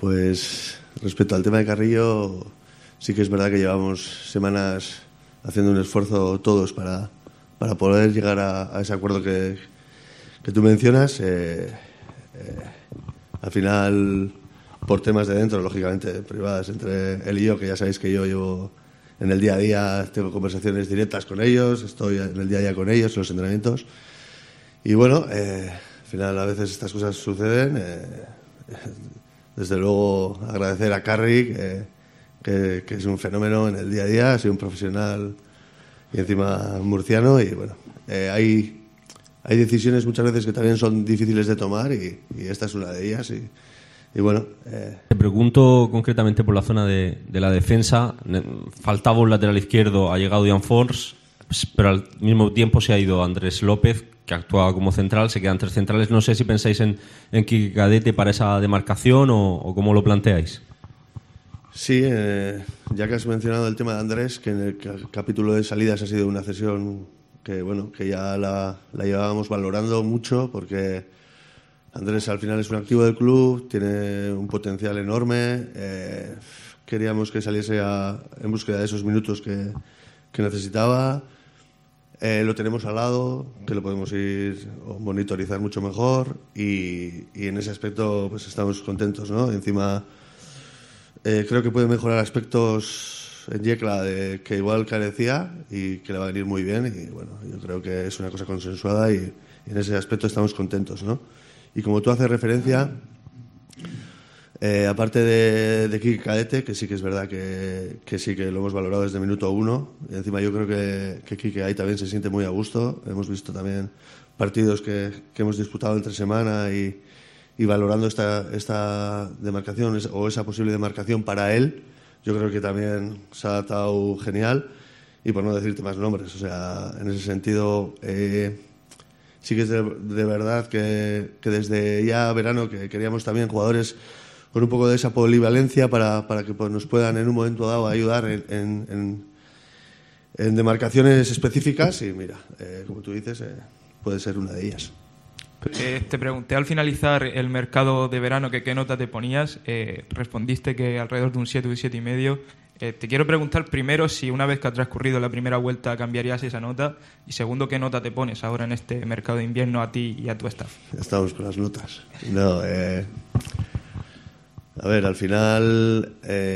Pues respecto al tema de Carrillo, sí que es verdad que llevamos semanas haciendo un esfuerzo todos para poder llegar a ese acuerdo que tú mencionas. Al final, por temas de dentro, lógicamente, privadas entre él y yo, que ya sabéis que yo llevo en el día a día, tengo conversaciones directas con ellos, estoy en el día a día con ellos, en los entrenamientos. Y bueno, al final a veces estas cosas suceden. Desde luego agradecer a Carri, que es un fenómeno en el día a día, ha sido un profesional y encima murciano. Y bueno, hay decisiones muchas veces que también son difíciles de tomar y esta es una de ellas. Y bueno. Te pregunto concretamente por la zona de la defensa. Faltaba un lateral izquierdo, ha llegado Ian Force, pero al mismo tiempo se ha ido Andrés López, que actuaba como central, se quedan 3 centrales. No sé si pensáis en Quique Cadete para esa demarcación o cómo lo planteáis. Sí, ya que has mencionado el tema de Andrés, que en el capítulo de salidas ha sido una cesión que bueno, que ya la llevábamos valorando mucho, porque Andrés al final es un activo del club, tiene un potencial enorme. Queríamos que saliese en búsqueda de esos minutos que necesitaba. Lo tenemos al lado, que lo podemos ir o monitorizar mucho mejor y en ese aspecto pues estamos contentos, ¿no? Encima creo que puede mejorar aspectos en Yecla que igual carecía y que le va a venir muy bien y bueno, yo creo que es una cosa consensuada y en ese aspecto estamos contentos, ¿no? Y como tú haces referencia, aparte de Quique Cadete, que sí que es verdad que sí que lo hemos valorado desde minuto 1, y encima yo creo que Quique ahí también se siente muy a gusto. Hemos visto también partidos que hemos disputado entre semana y valorando esta demarcación o esa posible demarcación para él, yo creo que también se ha adaptado genial. Y por no decirte más nombres, o sea, en ese sentido sí que es de verdad que desde ya verano que queríamos también jugadores con un poco de esa polivalencia para que pues, nos puedan en un momento dado ayudar en demarcaciones específicas y mira, como tú dices, puede ser una de ellas. Te pregunté al finalizar el mercado de verano que qué nota te ponías, respondiste que alrededor de un 7 o un 7,5. Te quiero preguntar primero si una vez que ha transcurrido la primera vuelta cambiarías esa nota y segundo, ¿qué nota te pones ahora en este mercado de invierno a ti y a tu staff? Estamos con las notas. No, a ver, al final,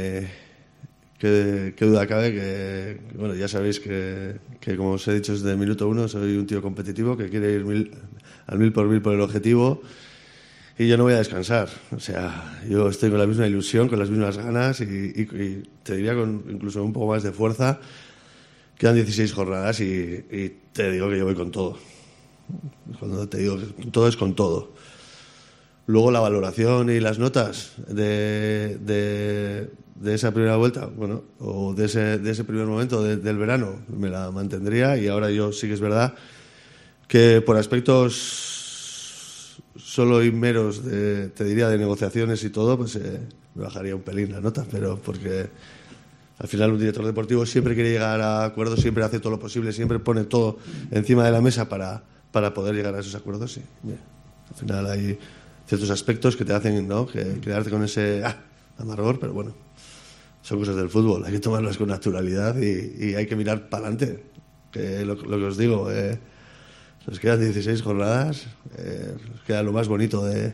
qué duda cabe que, bueno, ya sabéis que como os he dicho desde el minuto 1, soy un tío competitivo que quiere ir al 1000 por el objetivo y yo no voy a descansar. O sea, yo estoy con la misma ilusión, con las mismas ganas y te diría con incluso un poco más de fuerza. Quedan 16 jornadas y te digo que yo voy con todo. Cuando te digo que todo es con todo. Luego la valoración y las notas de esa primera vuelta, bueno, o de ese primer momento del verano, me la mantendría y ahora yo sí que es verdad que por aspectos solo y meros, te diría, de negociaciones y todo, pues me bajaría un pelín la nota, pero porque al final un director deportivo siempre quiere llegar a acuerdos, siempre hace todo lo posible, siempre pone todo encima de la mesa para poder llegar a esos acuerdos y mira, al final hay ciertos aspectos que te hacen, ¿no?, que quedarte con ese amargor, pero bueno, son cosas del fútbol, hay que tomarlas con naturalidad y hay que mirar para adelante, que lo que os digo, nos quedan 16 jornadas, nos queda lo más bonito de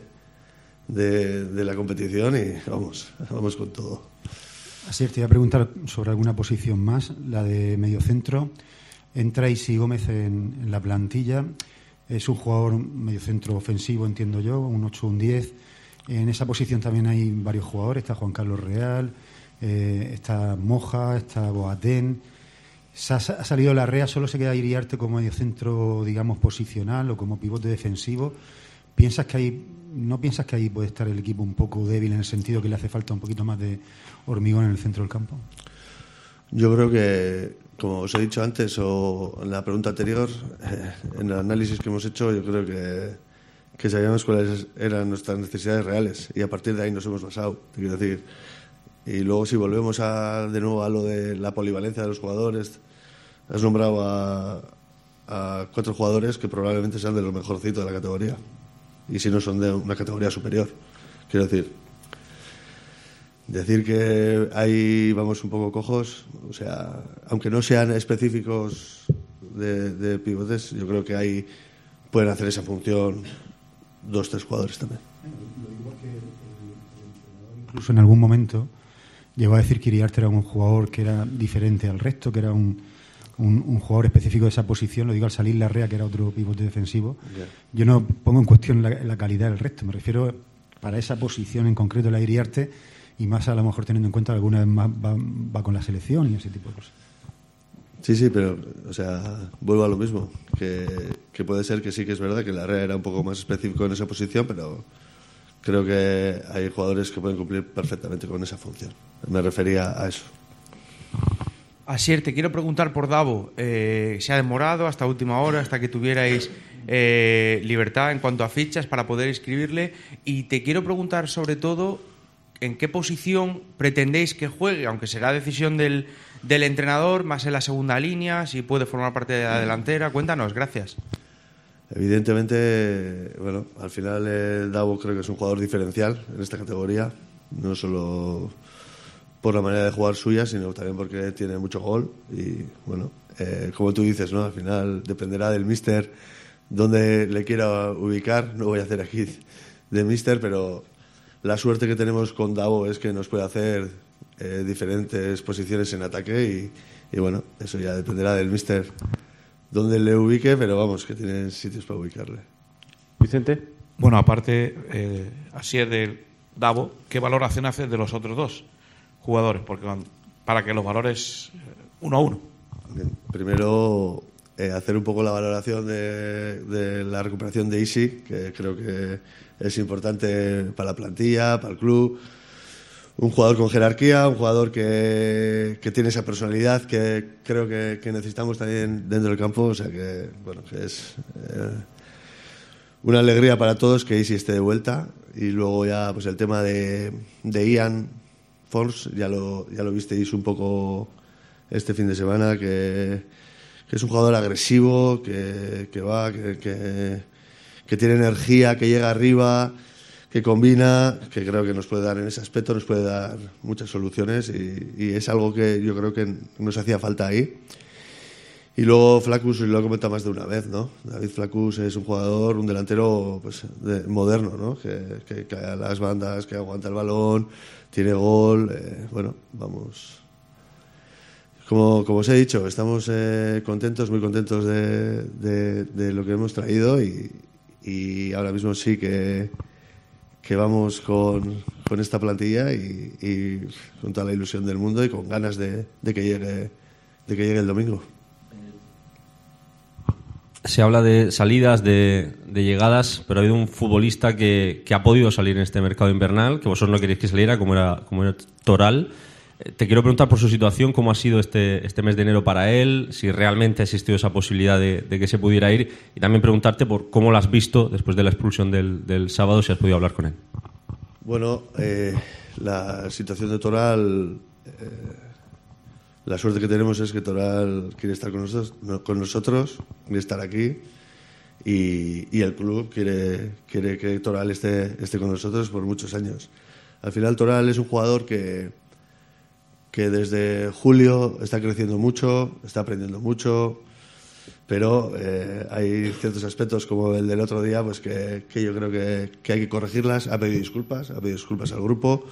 la competición y vamos con todo. Así es, te iba a preguntar sobre alguna posición más, la de mediocentro. Entra Isi Gómez en la plantilla. Es un jugador mediocentro ofensivo, entiendo yo, un 8 o un 10. En esa posición también hay varios jugadores. Está Juan Carlos Real, está Moja, está Boateng. Ha salido Larrea, solo se queda Iriarte como mediocentro, digamos, posicional o como pivote defensivo. ¿No piensas que ahí puede estar el equipo un poco débil en el sentido que le hace falta un poquito más de hormigón en el centro del campo? Yo creo que, como os he dicho antes o en la pregunta anterior, en el análisis que hemos hecho, yo creo que sabíamos cuáles eran nuestras necesidades reales y a partir de ahí nos hemos basado, te quiero decir. Y luego si volvemos de nuevo a lo de la polivalencia de los jugadores, has nombrado a 4 jugadores que probablemente sean de lo mejorcito de la categoría y si no son de una categoría superior. Quiero decir, Decir que ahí vamos un poco cojos, o sea, aunque no sean específicos de pivotes, yo creo que ahí pueden hacer esa función 2-3 jugadores también. Incluso en algún momento llegó a decir que Iriarte era un jugador que era diferente al resto, que era un jugador específico de esa posición. Lo digo al salir Larrea, que era otro pivote defensivo. Yeah. Yo no pongo en cuestión la calidad del resto, me refiero para esa posición en concreto, la de Iriarte, y más a lo mejor teniendo en cuenta que alguna vez más va con la selección y ese tipo de cosas. Sí, pero, o sea, vuelvo a lo mismo, que puede ser que sí que es verdad que Larrea era un poco más específico en esa posición, pero creo que hay jugadores que pueden cumplir perfectamente con esa función. Me refería a eso. Asier, te quiero preguntar por Davo. ¿Se ha demorado hasta última hora, hasta que tuvierais libertad en cuanto a fichas para poder inscribirle? Y te quiero preguntar sobre todo en qué posición pretendéis que juegue, aunque será decisión del entrenador, más en la segunda línea, si puede formar parte de la delantera. Cuéntanos, gracias. Evidentemente, bueno, al final Davo creo que es un jugador diferencial en esta categoría, no solo por la manera de jugar suya, sino también porque tiene mucho gol y, bueno, como tú dices, ¿no? Al final dependerá del míster dónde le quiera ubicar. No voy a hacer aquí de míster, pero la suerte que tenemos con Davo es que nos puede hacer diferentes posiciones en ataque y bueno, eso ya dependerá del míster dónde le ubique, pero vamos, que tiene sitios para ubicarle. Vicente. Bueno, aparte, así es de Davo, ¿qué valoración haces de los otros dos jugadores? Porque para que los valores 1 a 1. Bien, primero, hacer un poco la valoración de la recuperación de Isi, que creo que es importante para la plantilla, para el club. Un jugador con jerarquía, un jugador que tiene esa personalidad que creo que necesitamos también dentro del campo. O sea que, bueno, que es una alegría para todos que Isi esté de vuelta. Y luego ya pues el tema de Ian Force, ya lo visteis un poco este fin de semana, que es un jugador agresivo, que tiene energía, que llega arriba, que combina, que creo que nos puede dar en ese aspecto, nos puede dar muchas soluciones y es algo que yo creo que nos hacía falta ahí. Y luego Flaccus, lo he comentado más de una vez, ¿no? David Flaccus es un jugador, un delantero pues moderno, ¿no? Que cae a las bandas, que aguanta el balón, tiene gol, bueno, vamos. Como os he dicho, estamos contentos, muy contentos de lo que hemos traído y ahora mismo sí que vamos con esta plantilla y con toda la ilusión del mundo y con ganas de que llegue el domingo. Se habla de salidas, de llegadas, pero ha habido un futbolista que ha podido salir en este mercado invernal, que vosotros no queréis que saliera, como era Toral. Te quiero preguntar por su situación, cómo ha sido este mes de enero para él, si realmente ha existido esa posibilidad de que se pudiera ir, y también preguntarte por cómo lo has visto después de la expulsión del sábado, si has podido hablar con él. Bueno, la situación de Toral, la suerte que tenemos es que Toral quiere estar con nosotros, quiere estar aquí y el club quiere que Toral esté con nosotros por muchos años. Al final Toral es un jugador que desde julio está creciendo mucho, está aprendiendo mucho, pero hay ciertos aspectos como el del otro día pues que yo creo que hay que corregirlas. Ha pedido disculpas al grupo,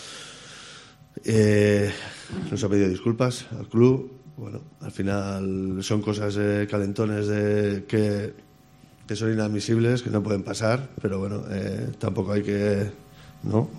nos ha pedido disculpas al club. Bueno, al final son cosas calentones que son inadmisibles, que no pueden pasar, pero bueno, tampoco hay que, ¿no?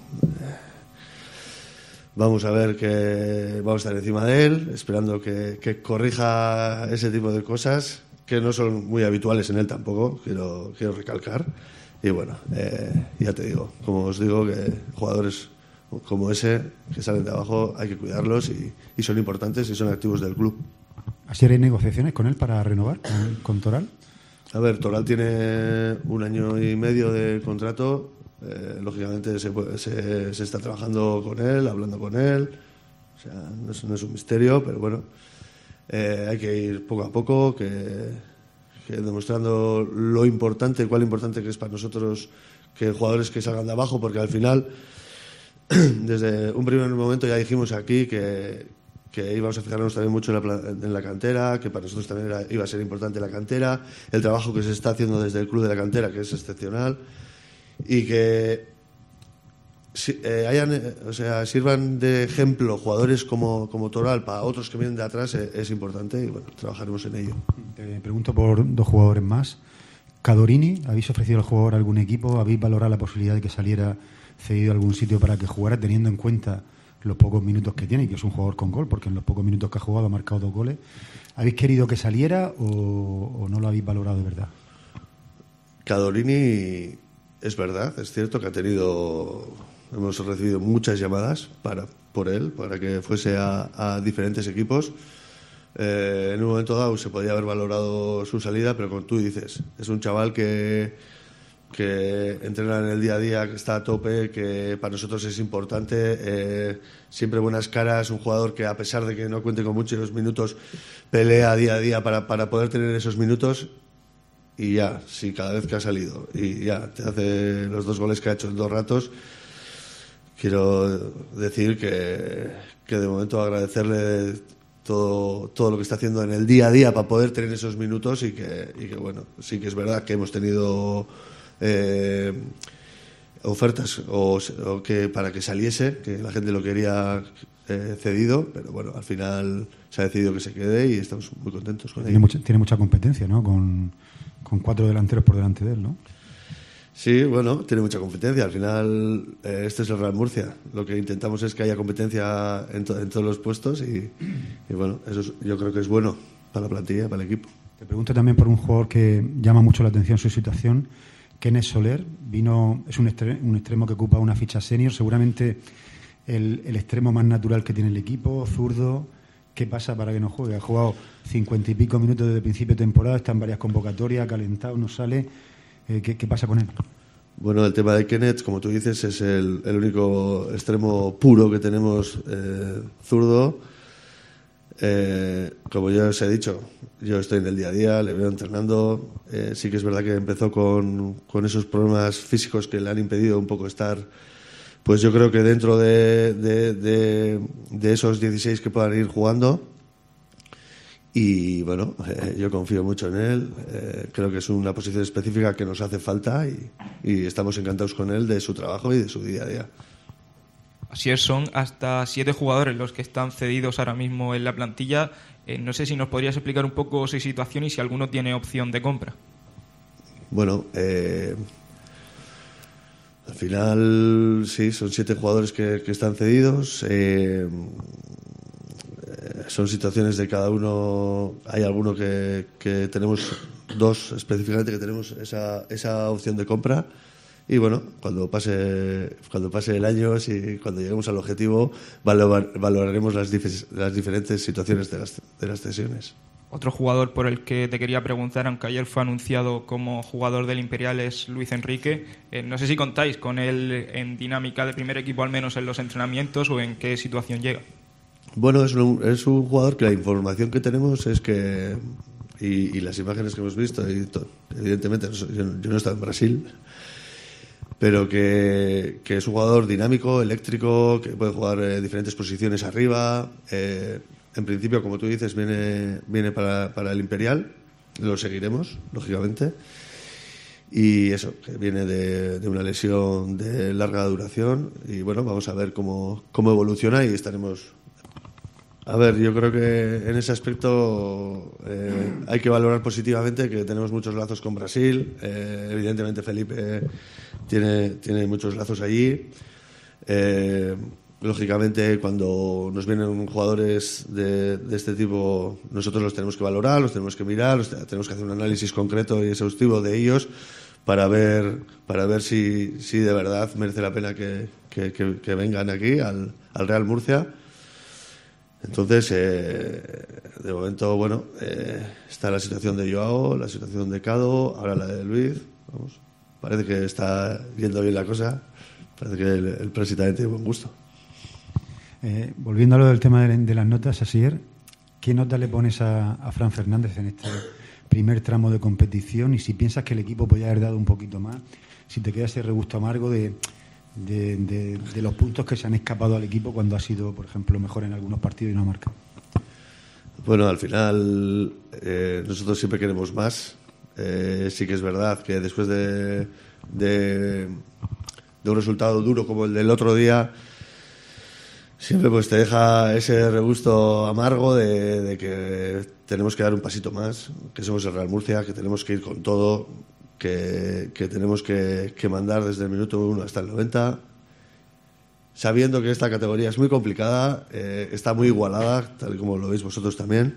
Vamos a ver que vamos a estar encima de él, esperando que corrija ese tipo de cosas, que no son muy habituales en él tampoco, quiero recalcar. Y bueno, ya te digo, como os digo, que jugadores como ese, que salen de abajo, hay que cuidarlos y son importantes y son activos del club. ¿Así hay negociaciones con él para renovar con Toral? A ver, Toral tiene 1 año y medio de contrato. Lógicamente se está trabajando con él, hablando con él, o sea, no es un misterio, pero bueno, hay que ir poco a poco, que demostrando cuál importante que es para nosotros que jugadores que salgan de abajo, porque al final desde un primer momento ya dijimos aquí que íbamos a fijarnos también mucho en la cantera, que para nosotros también iba a ser importante la cantera, el trabajo que se está haciendo desde el club de la cantera, que es excepcional, y que sirvan de ejemplo jugadores como Toral para otros que vienen de atrás es importante y bueno, trabajaremos en ello. Te pregunto por 2 jugadores más. Cadorini, ¿habéis ofrecido al jugador a algún equipo? ¿Habéis valorado la posibilidad de que saliera cedido a algún sitio para que jugara, teniendo en cuenta los pocos minutos que tiene y que es un jugador con gol, porque en los pocos minutos que ha jugado ha marcado 2 goles? ¿Habéis querido que saliera o no lo habéis valorado de verdad? Cadorini, es verdad, es cierto que hemos recibido muchas llamadas por él, para que fuese a diferentes equipos. En un momento dado se podía haber valorado su salida, pero como tú dices, es un chaval que entrena en el día a día, que está a tope, que para nosotros es importante, siempre buenas caras, un jugador que a pesar de que no cuente con muchos minutos, pelea día a día para poder tener esos minutos. Y ya, si cada vez que ha salido y ya te hace los 2 goles que ha hecho en 2 ratos, quiero decir que de momento agradecerle todo lo que está haciendo en el día a día para poder tener esos minutos y que bueno, sí que es verdad que hemos tenido ofertas o que para que saliese, que la gente lo quería cedido, pero bueno, al final se ha decidido que se quede y estamos muy contentos con ello. Tiene mucha competencia, ¿no? Con 4 delanteros por delante de él, ¿no? Sí, bueno, tiene mucha competencia. Al final, este es el Real Murcia. Lo que intentamos es que haya competencia en todos los puestos y bueno, eso yo creo que es bueno para la plantilla, para el equipo. Te pregunto también por un jugador que llama mucho la atención su situación, Kenneth Soler. Es un extremo que ocupa una ficha senior, seguramente el extremo más natural que tiene el equipo, zurdo. ¿Qué pasa para que no juegue? Ha jugado 50 y pico minutos desde el principio de temporada, está en varias convocatorias, ha calentado, no sale. ¿Qué pasa con él? Bueno, el tema de Kenneth, como tú dices, es el único extremo puro que tenemos zurdo. Como ya os he dicho, yo estoy en el día a día, le veo entrenando. Sí que es verdad que empezó con esos problemas físicos que le han impedido un poco estar, pues yo creo que dentro de esos 16 que puedan ir jugando. Y bueno, yo confío mucho en él, creo que es una posición específica que nos hace falta y estamos encantados con él, de su trabajo y de su día a día. Así es, son hasta 7 jugadores los que están cedidos ahora mismo en la plantilla. No sé si nos podrías explicar un poco su situación y si alguno tiene opción de compra. Bueno, al final sí, son 7 jugadores que están cedidos. Son situaciones de cada uno. Hay alguno que tenemos 2 específicamente que tenemos esa opción de compra y bueno, cuando pase el año, cuando lleguemos al objetivo, valoraremos las diferentes situaciones de las cesiones. Otro jugador por el que te quería preguntar, aunque ayer fue anunciado como jugador del Imperial, es Luis Enrique. No sé si contáis con él en dinámica de primer equipo, al menos en los entrenamientos, o en qué situación llega. Bueno, es un jugador que la información que tenemos es que, y las imágenes que hemos visto, evidentemente yo no he estado en Brasil, pero que es un jugador dinámico, eléctrico, que puede jugar diferentes posiciones arriba. En principio, como tú dices, viene para el Imperial, lo seguiremos, lógicamente. Y eso, que viene de una lesión de larga duración y bueno, vamos a ver cómo evoluciona y estaremos. A ver, yo creo que en ese aspecto hay que valorar positivamente que tenemos muchos lazos con Brasil. Evidentemente Felipe tiene muchos lazos allí. Lógicamente, cuando nos vienen jugadores de este tipo, nosotros los tenemos que valorar, los tenemos que mirar, tenemos que hacer un análisis concreto y exhaustivo de ellos para ver si de verdad merece la pena que vengan aquí al Real Murcia. Entonces, de momento, bueno, está la situación de Joao, la situación de Cado, ahora la de Luis. Vamos, parece que está yendo bien la cosa, parece que el presidente tiene buen gusto. Volviendo a lo del tema de las notas, Asier, ¿qué nota le pones a Fran Fernández en este primer tramo de competición? Y si piensas que el equipo podría haber dado un poquito más, si te queda ese regusto amargo de de los puntos que se han escapado al equipo cuando ha sido, por ejemplo, mejor en algunos partidos y no ha marcado? Bueno, al final nosotros siempre queremos más. Sí que es verdad que después de un resultado duro como el del otro día, siempre pues te deja ese regusto amargo de que tenemos que dar un pasito más, que somos el Real Murcia, que tenemos que ir con todo, que tenemos que mandar desde el minuto 1 hasta el 90, sabiendo que esta categoría es muy complicada, está muy igualada, tal y como lo veis vosotros también.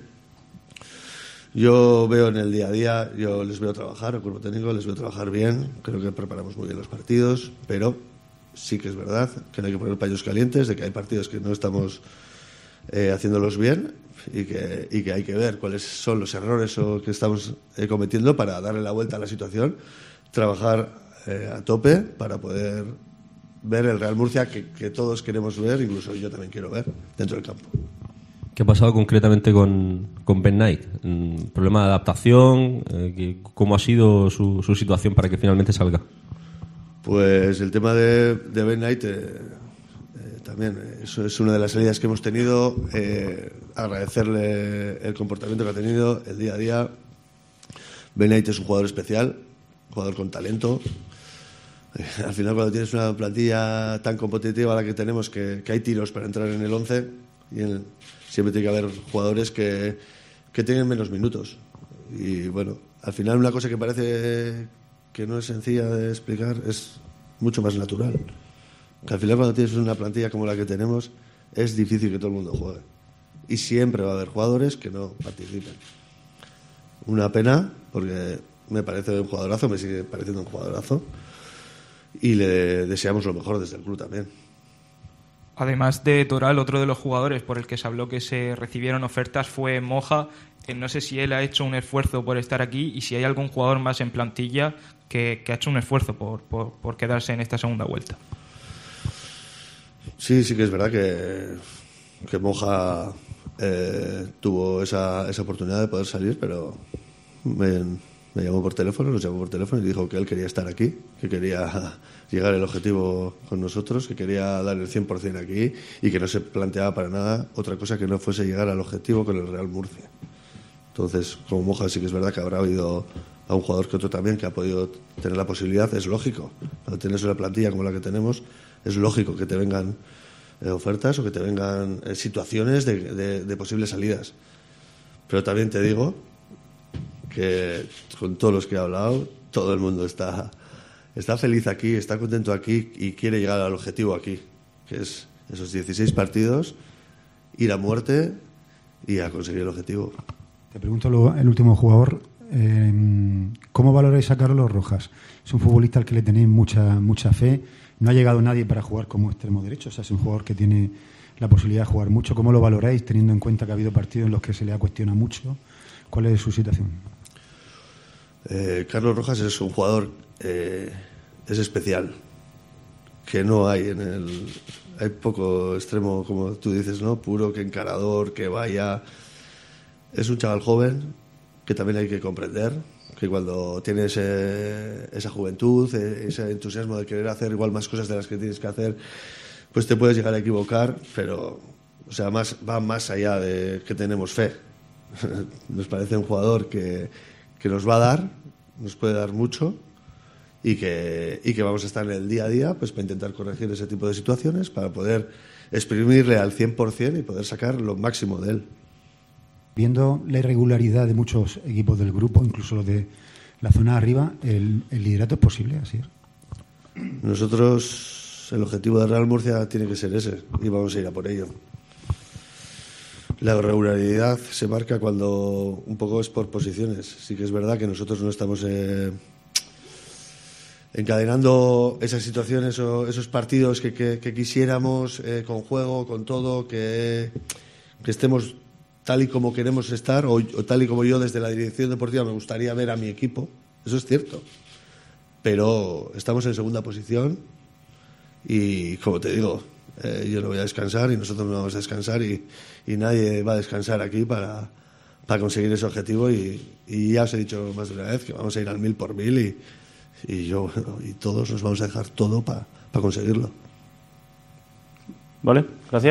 Yo veo en el día a día, yo les veo trabajar, al cuerpo técnico les veo trabajar bien, creo que preparamos muy bien los partidos, pero sí que es verdad que no hay que poner paños calientes, de que hay partidos que no estamos haciéndolos bien y que hay que ver cuáles son los errores que estamos cometiendo para darle la vuelta a la situación, trabajar a tope para poder ver el Real Murcia que todos queremos ver, incluso yo también quiero ver dentro del campo. ¿Qué ha pasado concretamente con Ben Knight? ¿Problema de adaptación? ¿Cómo ha sido su situación para que finalmente salga? Pues el tema de Ben Knight también eso es una de las salidas que hemos tenido. Agradecerle el comportamiento que ha tenido el día a día. Ben Knight es un jugador especial, un jugador con talento. Al final, cuando tienes una plantilla tan competitiva a la que tenemos, que hay tiros para entrar en el 11 siempre tiene que haber jugadores que tienen menos minutos. Y bueno, al final una cosa que parece que no es sencilla de explicar es mucho más natural. Que al final, cuando tienes una plantilla como la que tenemos, es difícil que todo el mundo juegue. Y siempre va a haber jugadores que no participen. Una pena, porque me parece un jugadorazo, me sigue pareciendo un jugadorazo. Y le deseamos lo mejor desde el club también. Además de Toral, otro de los jugadores por el que se habló que se recibieron ofertas fue Moja. No sé si él ha hecho un esfuerzo por estar aquí y si hay algún jugador más en plantilla que ha hecho un esfuerzo por quedarse en esta segunda vuelta. Sí que es verdad que Moja tuvo esa oportunidad de poder salir, pero me llamó por teléfono, nos llamó por teléfono y dijo que él quería estar aquí, que quería llegar al objetivo con nosotros, que quería dar el 100% aquí y que no se planteaba para nada otra cosa que no fuese llegar al objetivo con el Real Murcia. Entonces, como Moja sí que es verdad que habrá habido a un jugador que otro también que ha podido tener la posibilidad, es lógico. Cuando tienes una plantilla como la que tenemos, es lógico que te vengan ofertas o que te vengan situaciones de posibles salidas. Pero también te digo que con todos los que he hablado, todo el mundo está feliz aquí, está contento aquí y quiere llegar al objetivo aquí, que es esos 16 partidos, ir a muerte y a conseguir el objetivo. Te pregunto el último jugador, ¿cómo valoráis a Carlos Rojas? Es un futbolista al que le tenéis mucha fe, no ha llegado nadie para jugar como extremo derecho, o sea, es un jugador que tiene la posibilidad de jugar mucho. ¿Cómo lo valoráis, teniendo en cuenta que ha habido partidos en los que se le ha cuestionado mucho? ¿Cuál es su situación? Carlos Rojas es un jugador es especial, que no hay hay poco extremo, como tú dices, ¿no? Puro, que encarador, que vaya. Es un chaval joven que también hay que comprender, que cuando tienes esa juventud, ese entusiasmo de querer hacer igual más cosas de las que tienes que hacer, pues te puedes llegar a equivocar, pero o sea, va más allá de que tenemos fe. Nos parece un jugador que nos va a dar, nos puede dar mucho y que vamos a estar en el día a día pues para intentar corregir ese tipo de situaciones, para poder exprimirle al 100% y poder sacar lo máximo de él. Viendo la irregularidad de muchos equipos del grupo, incluso los de la zona de arriba, ¿el liderato es posible, así es? Nosotros, el objetivo de Real Murcia tiene que ser ese y vamos a ir a por ello. La irregularidad se marca cuando un poco es por posiciones. Sí que es verdad que nosotros no estamos encadenando esas situaciones o esos partidos que quisiéramos, con juego, con todo, que estemos tal y como queremos estar o tal y como yo desde la dirección deportiva me gustaría ver a mi equipo. Eso es cierto. Pero estamos en segunda posición y, como te digo, yo no voy a descansar y nosotros no vamos a descansar y nadie va a descansar aquí para conseguir ese objetivo y ya os he dicho más de una vez que vamos a ir al 1000 por 1000 y yo y todos nos vamos a dejar todo para conseguirlo. Vale, gracias.